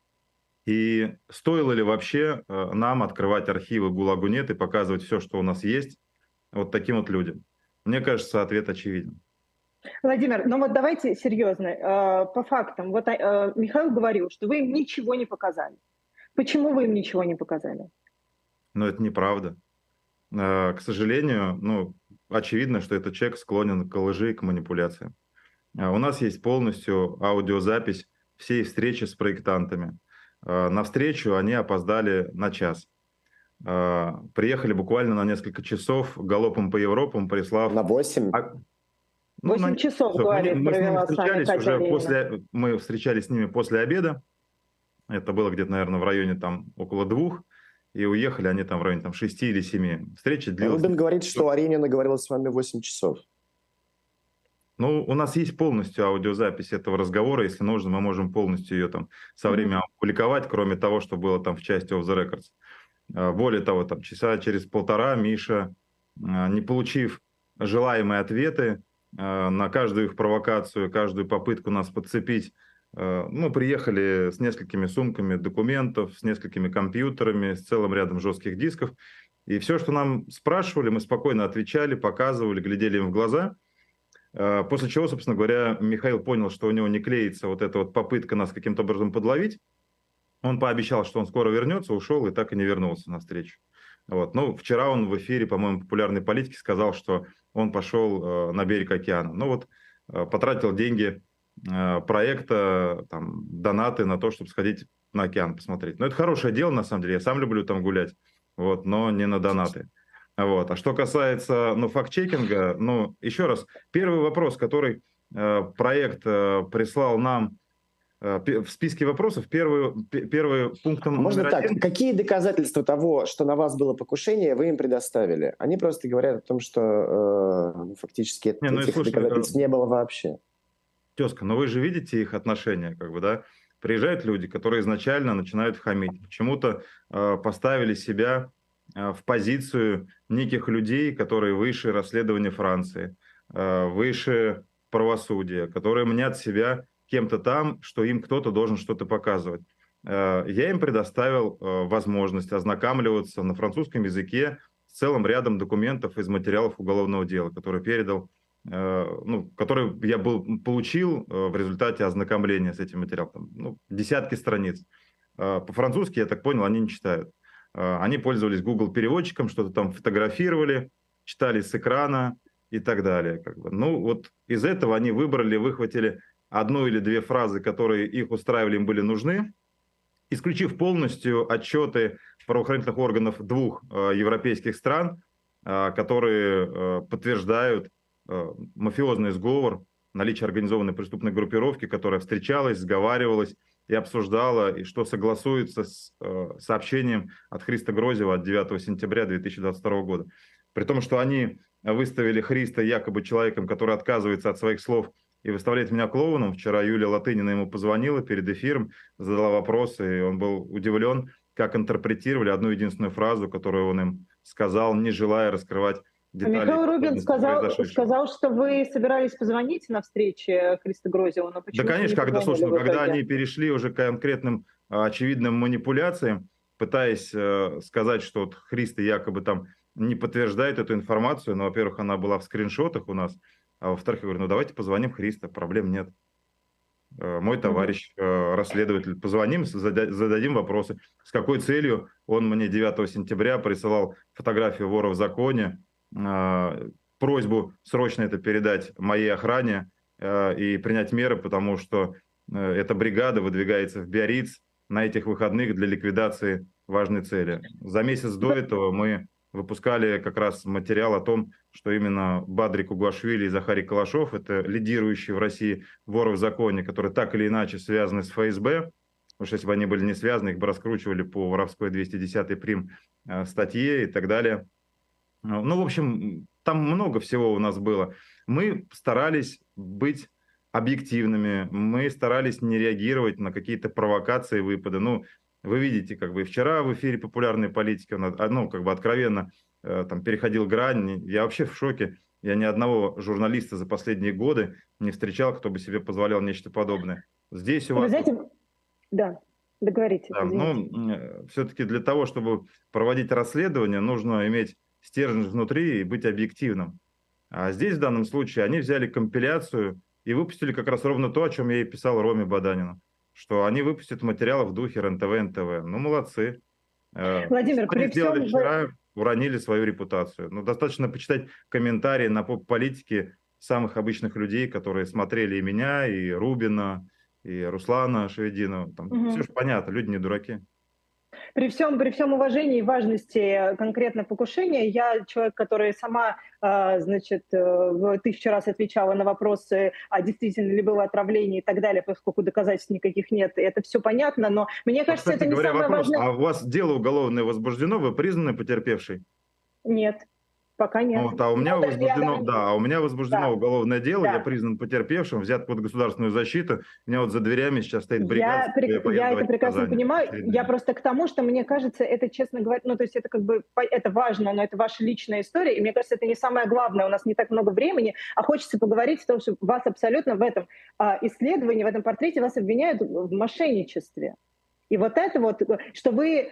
[SPEAKER 4] и стоило ли вообще нам открывать архивы ГУЛАГу нет и показывать все, что у нас есть, вот таким вот людям. Мне кажется, ответ очевиден.
[SPEAKER 1] Владимир, ну вот давайте серьезно, по фактам. Вот Михаил говорил, что вы им ничего не показали. Почему вы им ничего не показали?
[SPEAKER 4] Но это неправда. К сожалению, очевидно, что этот человек склонен к лжи и к манипуляциям. У нас есть полностью аудиозапись всей встречи с проектантами. На встречу они опоздали на час. Приехали буквально на несколько часов галопом по Европам, прислав...
[SPEAKER 3] На 8?
[SPEAKER 1] 8 часов, говорит, провела с нами Катя Левина.
[SPEAKER 4] Мы встречались с ними после обеда. Это было где-то, наверное, в районе там около 2. И уехали они там в районе там, 6 или 7. Встреча длилась...
[SPEAKER 3] Рубин говорит, что Аренина говорила с вами 8 часов.
[SPEAKER 4] Ну, у нас есть полностью аудиозапись этого разговора. Если нужно, мы можем полностью ее там со временем опубликовать, кроме того, что было там в части Off the Records. Более того, там часа через полтора Миша, не получив желаемые ответы на каждую их провокацию, каждую попытку нас подцепить, мы приехали с несколькими сумками документов, с несколькими компьютерами, с целым рядом жестких дисков. И все, что нам спрашивали, мы спокойно отвечали, показывали, глядели им в глаза. После чего, собственно говоря, Михаил понял, что у него не клеится вот эта вот попытка нас каким-то образом подловить. Он пообещал, что он скоро вернется, ушел и так и не вернулся на встречу. Вот. Ну, вчера он в эфире, по-моему, популярной политики сказал, что он пошел на берег океана. Ну вот, потратил деньги проекта, там, донаты на то, чтобы сходить на океан посмотреть. Но это хорошее дело, на самом деле. Я сам люблю там гулять, вот, но не на донаты. Вот. А что касается факт-чекинга, еще раз, первый вопрос, который проект прислал нам в списке вопросов, первый пунктом
[SPEAKER 3] Можно
[SPEAKER 4] номер
[SPEAKER 3] так,
[SPEAKER 4] 1.
[SPEAKER 3] какие доказательства того, что на вас было покушение, вы им предоставили? Они просто говорят о том, что фактически этих доказательств не было вообще.
[SPEAKER 4] Тезка, но вы же видите их отношения, как бы, да? Приезжают люди, которые изначально начинают хамить, почему-то поставили себя в позицию неких людей, которые выше расследования Франции, выше правосудия, которые мнят себя кем-то там, что им кто-то должен что-то показывать. Я им предоставил возможность ознакомливаться на французском языке с целым рядом документов из материалов уголовного дела, которые передал, которые я получил в результате ознакомления с этим материалом. Десятки страниц. По-французски, я так понял, они не читают. Они пользовались Google переводчиком, что-то там фотографировали, читали с экрана и так далее. Вот из этого они выхватили одну или две фразы, которые их устраивали, им были нужны, исключив полностью отчеты правоохранительных органов 2 европейских стран, которые подтверждают мафиозный сговор, наличие организованной преступной группировки, которая встречалась, сговаривалась и обсуждала, и что согласуется с сообщением от Христа Грозева от 9 сентября 2022 года. При том, что они выставили Христа якобы человеком, который отказывается от своих слов и выставляет меня клоуном. Вчера Юлия Латынина ему позвонила перед эфиром, задала вопросы, и он был удивлен, как интерпретировали одну единственную фразу, которую он им сказал, не желая раскрывать детали.
[SPEAKER 1] Михаил Рубин сказал, что вы собирались позвонить на встрече Христа Грозева, но почему-то
[SPEAKER 4] да, конечно, когда они перешли уже к конкретным очевидным манипуляциям, пытаясь сказать, что вот Христа якобы там не подтверждает эту информацию, но, во-первых, она была в скриншотах у нас, а во-вторых, я говорю, давайте позвоним Христа, проблем нет. мой товарищ, расследователь. Позвоним, зададим вопросы. С какой целью он мне 9 сентября присылал фотографию вора в законе, просьбу срочно это передать моей охране и принять меры, потому что эта бригада выдвигается в Биарриц на этих выходных для ликвидации важной цели. За месяц до этого мы выпускали как раз материал о том, что именно Бадрик Угуашвили и Захарий Калашов, это лидирующие в России воры в законе, которые так или иначе связаны с ФСБ, потому что если бы они были не связаны, их бы раскручивали по воровской 210-й прим статье и так далее. Ну, в общем, там много всего у нас было. Мы старались быть объективными, мы старались не реагировать на какие-то провокации, выпады. Ну, вы видите, как бы вчера в эфире «Популярной политики» он, ну, как бы откровенно там переходил грань. Я вообще в шоке. Я ни одного журналиста за последние годы не встречал, кто бы себе позволял нечто подобное. Здесь у вас...
[SPEAKER 1] Вы знаете, да, договоритесь.
[SPEAKER 4] Да, ну, все-таки для того, чтобы проводить расследование, нужно иметь стержень внутри и быть объективным. А здесь в данном случае они взяли компиляцию и выпустили как раз ровно то, о чем я и писал Роме Баданину, что они выпустят материалы в духе РЕН-ТВ, НТВ. Ну, молодцы.
[SPEAKER 1] Владимир,
[SPEAKER 4] что они сделали
[SPEAKER 1] всем...
[SPEAKER 4] вчера, уронили свою репутацию. Ну, достаточно почитать комментарии на поп-политике самых обычных людей, которые смотрели и меня, и Рубина, и Руслана Шевединова. Там все же понятно, люди не дураки.
[SPEAKER 1] При всем уважении и важности конкретно покушения, я человек, который сама, значит, 1000 раз отвечала на вопросы, а действительно ли было отравление и так далее, поскольку доказательств никаких нет, это все понятно, но мне кажется,
[SPEAKER 4] Кстати
[SPEAKER 1] это не
[SPEAKER 4] говоря,
[SPEAKER 1] самое
[SPEAKER 4] вопрос,
[SPEAKER 1] важное.
[SPEAKER 4] а у вас дело уголовное возбуждено, вы признаны потерпевшей?
[SPEAKER 1] Нет. Пока нет.
[SPEAKER 4] Вот, а у меня возбуждено, да, у меня возбуждено
[SPEAKER 1] Да.
[SPEAKER 4] уголовное дело,
[SPEAKER 1] Да.
[SPEAKER 4] я признан потерпевшим, взят под государственную защиту. У меня вот за дверями сейчас стоит бригада.
[SPEAKER 1] Я это прекрасно понимаю. Я просто к тому, что мне кажется, это, честно говоря, ну, то есть это как бы, это важно, но это ваша личная история, и мне кажется, это не самое главное, у нас не так много времени, а хочется поговорить о том, что вас абсолютно в этом исследовании, в этом портрете вас обвиняют в мошенничестве. И вот это вот, что вы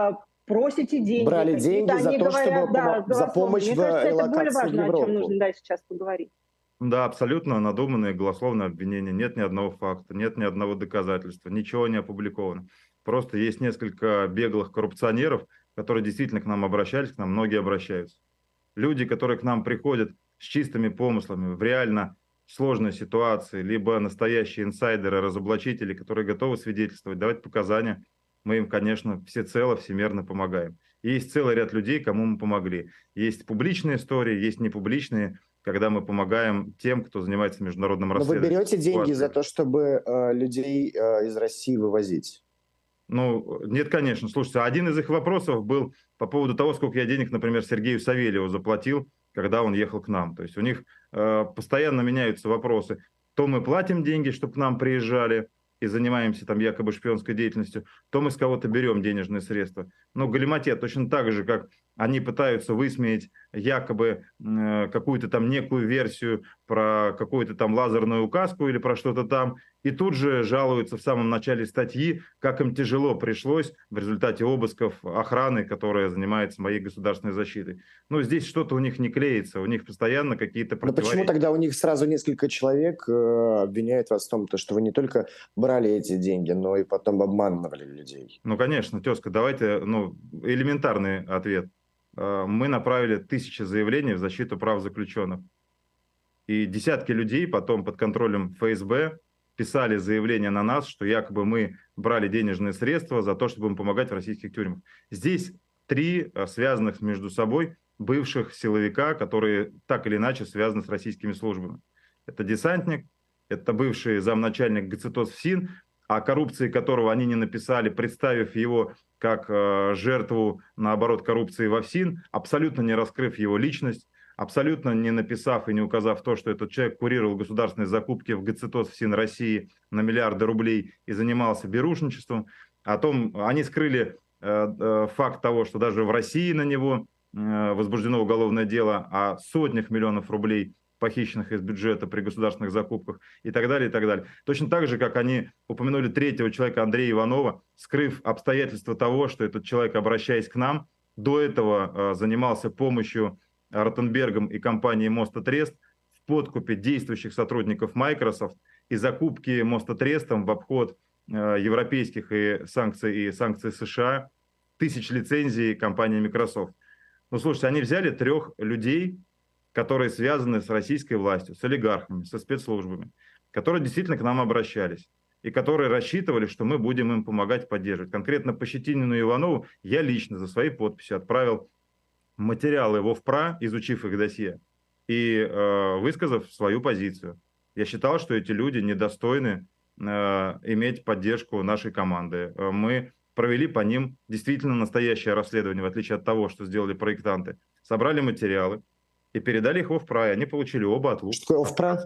[SPEAKER 1] просите деньги.
[SPEAKER 3] Брали деньги за то,
[SPEAKER 1] говорят,
[SPEAKER 3] чтобы за помощь
[SPEAKER 1] мне
[SPEAKER 3] в
[SPEAKER 1] кажется, это более
[SPEAKER 3] релокации в
[SPEAKER 1] важно, о
[SPEAKER 3] Европу.
[SPEAKER 1] чем нужно сейчас поговорить.
[SPEAKER 4] Да, абсолютно надуманные голословные обвинения. Нет ни одного факта, нет ни одного доказательства, ничего не опубликовано. Просто есть несколько беглых коррупционеров, которые действительно к нам обращались, к нам многие обращаются. Люди, которые к нам приходят с чистыми помыслами в реально сложной ситуации, либо настоящие инсайдеры, разоблачители, которые готовы свидетельствовать, давать показания, мы им, конечно, всецело, всемерно помогаем. И есть целый ряд людей, кому мы помогли. Есть публичные истории, есть непубличные, когда мы помогаем тем, кто занимается международным расследованием.
[SPEAKER 3] Но вы берете деньги за то, чтобы людей из России вывозить?
[SPEAKER 4] Ну, нет, конечно. Слушайте, один из их вопросов был по поводу того, сколько я денег, например, Сергею Савельеву заплатил, когда он ехал к нам. То есть у них постоянно меняются вопросы. То мы платим деньги, чтобы к нам приезжали и занимаемся там якобы шпионской деятельностью, то мы с кого-то берем денежные средства. Но галиматья точно так же, как они пытаются высмеять якобы какую-то там некую версию про какую-то там лазерную указку или про что-то там, и тут же жалуются в самом начале статьи, как им тяжело пришлось в результате обысков охраны, которая занимается моей государственной защитой. Ну, здесь что-то у них не клеится, у них постоянно какие-то противоречия.
[SPEAKER 3] Но почему тогда у них сразу несколько человек обвиняют вас в том, что вы не только брали эти деньги, но и потом обманывали людей?
[SPEAKER 4] Ну, конечно, тезка, давайте, элементарный ответ. Мы направили 1000 заявлений в защиту прав заключенных. И десятки людей потом под контролем ФСБ писали заявления на нас, что якобы мы брали денежные средства за то, чтобы им помогать в российских тюрьмах. Здесь 3 связанных между собой бывших силовика, которые так или иначе связаны с российскими службами. Это десантник, это бывший замначальник ГЦТОС ФСИН, о коррупции которого они не написали, представив его как жертву, наоборот, коррупции во ФСИН, абсолютно не раскрыв его личность, абсолютно не написав и не указав то, что этот человек курировал государственные закупки в ГЦТОС ФСИН России на миллиарды рублей и занимался берушничеством. О том, они скрыли факт того, что даже в России на него возбуждено уголовное дело о сотнях миллионов рублей, похищенных из бюджета при государственных закупках и так далее, и так далее. Точно так же, как они упомянули 3-го человека Андрея Иванова, скрыв обстоятельства того, что этот человек, обращаясь к нам, до этого занимался помощью Ротенбергом и компанией Моста Трест в подкупе действующих сотрудников Microsoft и закупки мостотрестом в обход европейских и санкций США, тысяч лицензий компании Microsoft. Ну, слушайте, они взяли 3 людей, которые связаны с российской властью, с олигархами, со спецслужбами, которые действительно к нам обращались и которые рассчитывали, что мы будем им помогать, поддерживать. Конкретно по Щетинину и Иванову я лично за своей подписью отправил материалы в ОФПРА, изучив их досье и высказав свою позицию. Я считал, что эти люди недостойны иметь поддержку нашей команды. Мы провели по ним действительно настоящее расследование, в отличие от того, что сделали проектанты. Собрали материалы и передали их в ОФПРА, и они получили оба отлуп.
[SPEAKER 3] Что такое ОФПРА?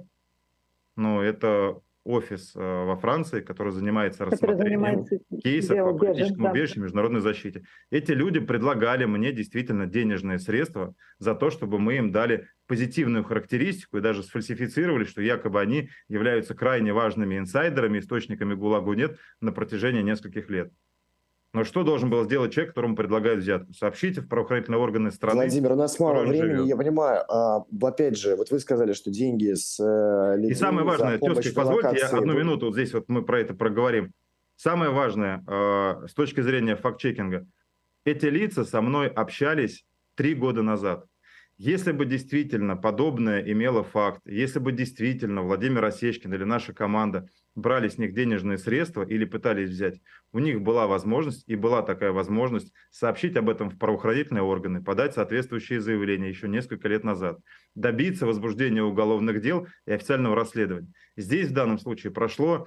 [SPEAKER 4] Ну, это офис во Франции, который занимается рассмотрением кейсов о политическом убежище и международной защите. Эти люди предлагали мне действительно денежные средства за то, чтобы мы им дали позитивную характеристику и даже сфальсифицировали, что якобы они являются крайне важными инсайдерами, источниками ГУЛАГу нет на протяжении нескольких лет. Но что должен был сделать человек, которому предлагают взятку? Сообщите в правоохранительные органы страны.
[SPEAKER 3] Владимир, у нас мало времени, я понимаю. Опять же, вот вы сказали, что деньги с людей.
[SPEAKER 4] И самое важное, тезки, позвольте, я одну минуту, вот здесь вот мы про это проговорим. Самое важное, с точки зрения факт-чекинга, эти лица со мной общались 3 года назад. Если бы действительно подобное имело факт, если бы действительно Владимир Осечкин или наша команда брали с них денежные средства или пытались взять, у них была возможность, и была такая возможность, сообщить об этом в правоохранительные органы, подать соответствующие заявления еще несколько лет назад, добиться возбуждения уголовных дел и официального расследования. Здесь в данном случае прошло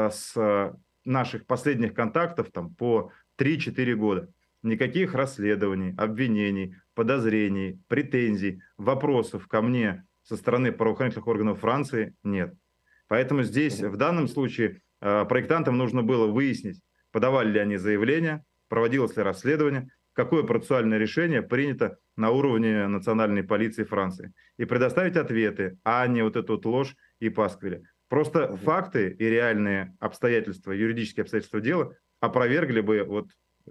[SPEAKER 4] с наших последних контактов там, по 3-4 года. Никаких расследований, обвинений, подозрений, претензий, вопросов ко мне со стороны правоохранительных органов Франции нет. Поэтому здесь в данном случае проектантам нужно было выяснить, подавали ли они заявление, проводилось ли расследование, какое процессуальное решение принято на уровне национальной полиции Франции. И предоставить ответы, а не вот эту вот ложь и пасквили. Просто факты и реальные обстоятельства, юридические обстоятельства дела опровергли бы вот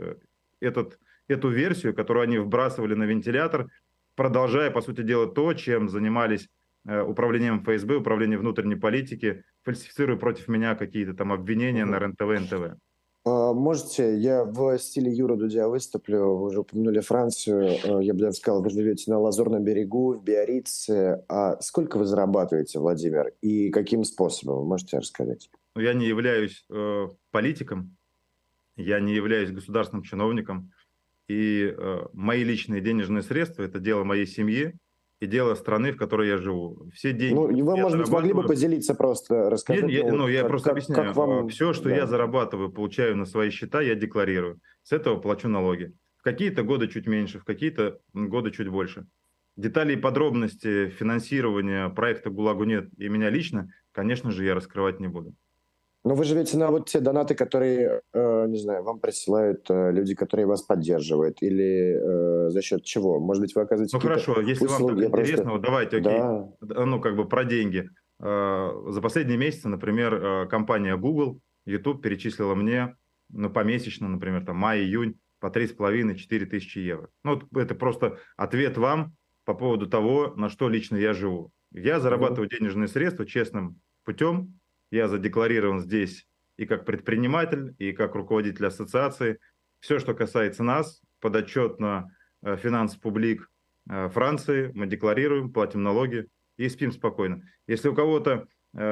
[SPEAKER 4] эту версию, которую они вбрасывали на вентилятор, продолжая, по сути дела, то, чем занимались управлением ФСБ, управлением внутренней политики, фальсифицируя против меня какие-то там обвинения на РЕН-ТВ, НТВ.
[SPEAKER 3] Можете, я в стиле Юры Дудя выступлю, вы уже упомянули Францию, я бы даже сказал, вы живете на Лазурном берегу, в Биаррице. А сколько вы зарабатываете, Владимир, и каким способом, вы можете рассказать?
[SPEAKER 4] Я не являюсь политиком, я не являюсь государственным чиновником, и мои личные денежные средства – это дело моей семьи и дело страны, в которой я живу. Все деньги…
[SPEAKER 3] Ну, вы, может быть, могли бы поделиться просто, рассказать?
[SPEAKER 4] Я просто объясняю.
[SPEAKER 3] Вам...
[SPEAKER 4] Все, что я зарабатываю, получаю на свои счета, я декларирую. С этого плачу налоги. В какие-то годы чуть меньше, в какие-то годы чуть больше. Детали и подробности финансирования проекта «ГУЛАГу нет» и меня лично, конечно же, я раскрывать не буду.
[SPEAKER 3] Но вы живете на вот те донаты, которые, не знаю, вам присылают люди, которые вас поддерживают, или за счет чего? Может быть, вы оказываете
[SPEAKER 4] хорошо, если
[SPEAKER 3] услуги,
[SPEAKER 4] вам так интересно, вот давайте, окей,
[SPEAKER 3] да.
[SPEAKER 4] Ну, как бы про деньги. За последние месяцы, например, компания Google, YouTube перечислила мне, ну, помесячно, например, там, май-июнь, по 3,5-4 тысячи евро. Ну, это просто ответ вам по поводу того, на что лично я живу. Я зарабатываю денежные средства честным путем. Я задекларирован здесь и как предприниматель, и как руководитель ассоциации. Все, что касается нас, подотчетно финанс публик Франции, мы декларируем, платим налоги и спим спокойно. Если у кого-то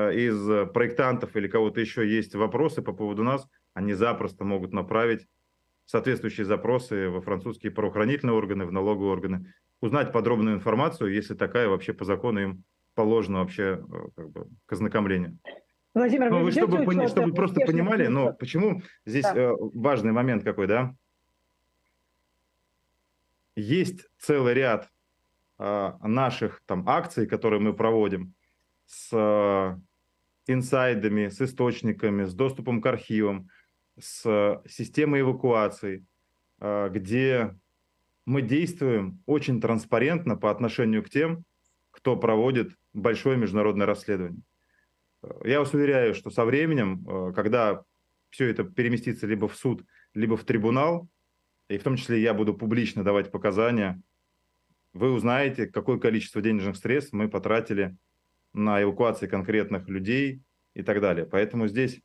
[SPEAKER 4] из проектантов или кого-то еще есть вопросы по поводу нас, они запросто могут направить соответствующие запросы во французские правоохранительные органы, в налоговые органы, узнать подробную информацию, если такая вообще по закону им положена вообще как бы к ознакомлению.
[SPEAKER 1] Владимир,
[SPEAKER 4] вы чтобы просто понимали, но почему здесь важный момент какой, да? Есть целый ряд наших там акций, которые мы проводим с инсайдами, с источниками, с доступом к архивам, с системой эвакуации, где мы действуем очень транспарентно по отношению к тем, кто проводит большое международное расследование. Я вас уверяю, что со временем, когда все это переместится либо в суд, либо в трибунал, и в том числе я буду публично давать показания, вы узнаете, какое количество денежных средств мы потратили на эвакуацию конкретных людей и так далее. Поэтому здесь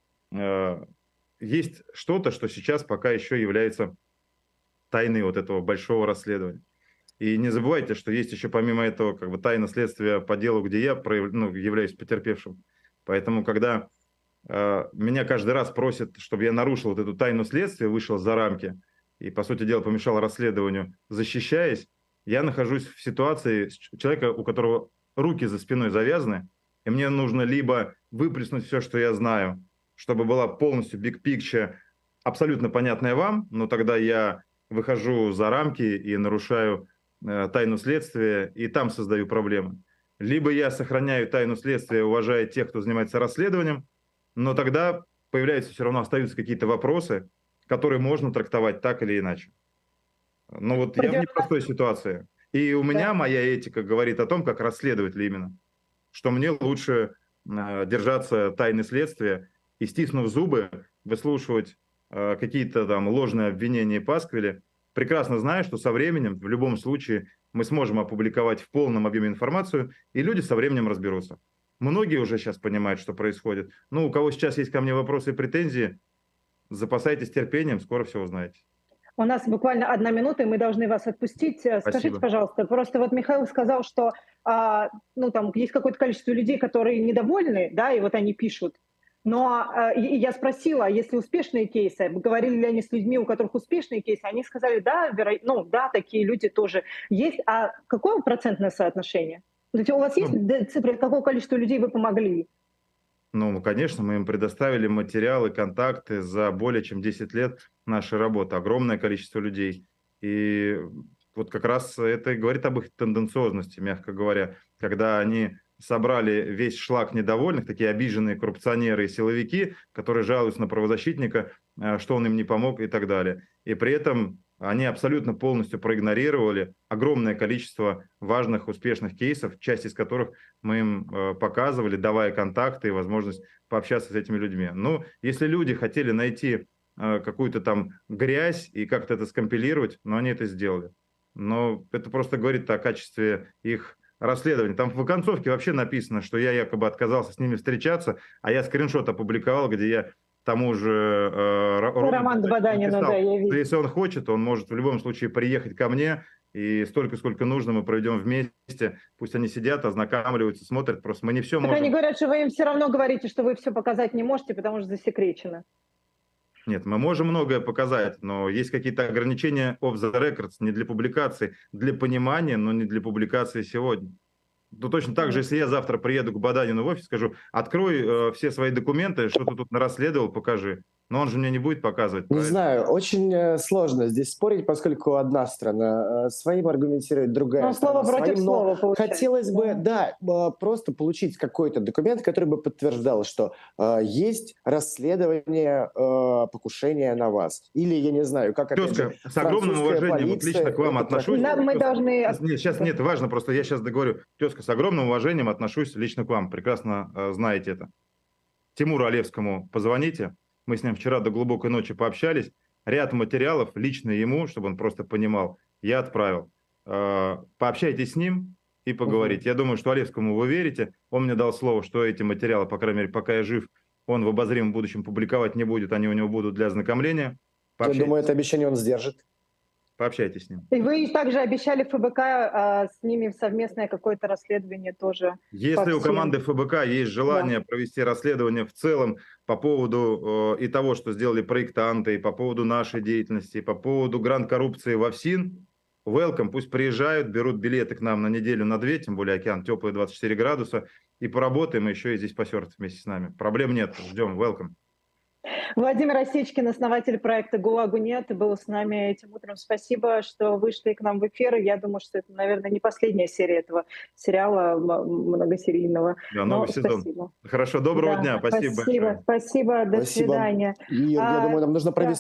[SPEAKER 4] есть что-то, что сейчас пока еще является тайной вот этого большого расследования. И не забывайте, что есть еще помимо этого как бы тайна следствия по делу, где я являюсь потерпевшим. Поэтому, когда меня каждый раз просят, чтобы я нарушил вот эту тайну следствия, вышел за рамки и, по сути дела, помешал расследованию, защищаясь, я нахожусь в ситуации человека, у которого руки за спиной завязаны, и мне нужно либо выплеснуть все, что я знаю, чтобы была полностью big picture, абсолютно понятная вам, но тогда я выхожу за рамки и нарушаю тайну следствия, и там создаю проблемы. Либо я сохраняю тайну следствия, уважая тех, кто занимается расследованием, но тогда появляются, все равно остаются какие-то вопросы, которые можно трактовать так или иначе. Но вот я в непростой ситуации. И у меня моя этика говорит о том, как расследователь именно, что мне лучше держаться тайны следствия и, стиснув зубы, выслушивать какие-то там ложные обвинения и пасквили, прекрасно зная, что со временем, в любом случае, мы сможем опубликовать в полном объеме информацию, и люди со временем разберутся. Многие уже сейчас понимают, что происходит. Ну, у кого сейчас есть ко мне вопросы и претензии, запасайтесь терпением, скоро все узнаете.
[SPEAKER 1] У нас буквально 1 минута, и мы должны вас отпустить.
[SPEAKER 4] Спасибо.
[SPEAKER 1] Скажите, пожалуйста, просто вот Михаил сказал, что там есть какое-то количество людей, которые недовольны, да, и вот они пишут. Но я спросила, есть ли успешные кейсы, говорили ли они с людьми, у которых успешные кейсы, они сказали, да, да, такие люди тоже есть. А какое процентное соотношение? У вас есть цифры, какого количества людей вы помогли?
[SPEAKER 4] Ну, конечно, мы им предоставили материалы, контакты за более чем 10 лет нашей работы. Огромное количество людей. И вот как раз это и говорит об их тенденциозности, мягко говоря. Когда они собрали весь шлак недовольных, такие обиженные коррупционеры и силовики, которые жалуются на правозащитника, что он им не помог и так далее. И при этом они абсолютно полностью проигнорировали огромное количество важных, успешных кейсов, часть из которых мы им показывали, давая контакты и возможность пообщаться с этими людьми. Ну, если люди хотели найти какую-то там грязь и как-то это скомпилировать, но они это сделали. Но это просто говорит о качестве их расследования. Там в оконцовке вообще написано, что я якобы отказался с ними встречаться, а я скриншот опубликовал, где я тому же
[SPEAKER 1] Роман Баданину, да, я вижу.
[SPEAKER 4] Если он хочет, он может в любом случае приехать ко мне, и столько, сколько нужно, мы проведем вместе. Пусть они сидят, ознакомливаются, смотрят. Просто мы не все можем.
[SPEAKER 1] Они говорят, что вы им все равно говорите, что вы все показать не можете, потому что засекречено.
[SPEAKER 4] Нет, мы можем многое показать, но есть какие-то ограничения off the records, не для публикации, для понимания, но не для публикации сегодня. Ну, точно так же, если я завтра приеду к Баданину в офис, скажу, открой все свои документы, что ты тут нарасследовал, покажи. Но он же мне не будет показывать.
[SPEAKER 3] Не знаю, очень сложно здесь спорить, поскольку одна страна своим аргументирует, другая
[SPEAKER 1] слово
[SPEAKER 3] страна
[SPEAKER 1] против
[SPEAKER 3] своим.
[SPEAKER 1] слова, получается.
[SPEAKER 3] Хотелось бы, просто получить какой-то документ, который бы подтверждал, что есть расследование покушения на вас. Или, я не знаю, как опять же,
[SPEAKER 4] с огромным уважением, вот лично к вам отношусь.
[SPEAKER 1] Мы должны...
[SPEAKER 4] Нет, сейчас нет, важно, просто я сейчас договорю. Тезка, с огромным уважением отношусь лично к вам, прекрасно знаете это. Тимуру Олевскому позвоните. Мы с ним вчера до глубокой ночи пообщались. Ряд материалов лично ему, чтобы он просто понимал, я отправил. Пообщайтесь с ним и поговорите. Я думаю, что Олевскому вы верите. Он мне дал слово, что эти материалы, по крайней мере, пока я жив, он в обозримом будущем публиковать не будет. Они у него будут для ознакомления.
[SPEAKER 3] Я думаю, это обещание он сдержит.
[SPEAKER 4] Пообщайтесь с ним.
[SPEAKER 1] И вы также обещали ФБК с ними совместное какое-то расследование тоже.
[SPEAKER 4] Если у команды ФБК есть желание провести расследование в целом по поводу и того, что сделали проектанты, и по поводу нашей деятельности, и по поводу гранд-коррупции во ФСИН, welcome, пусть приезжают, берут билеты к нам на неделю, на 2, тем более океан теплый, 24 градуса, и поработаем, еще и здесь посерфить вместе с нами. Проблем нет, ждем, welcome.
[SPEAKER 1] Владимир Осечкин, основатель проекта «ГУЛАГу нет», был с нами этим утром. Спасибо, что вышли к нам в эфир. Я думаю, что это, наверное, не последняя серия этого сериала многосерийного.
[SPEAKER 4] Да, новый сезон.
[SPEAKER 1] Спасибо.
[SPEAKER 4] Хорошо, доброго дня. Спасибо большое.
[SPEAKER 1] Спасибо, до свидания.
[SPEAKER 3] И я думаю, нам нужно провести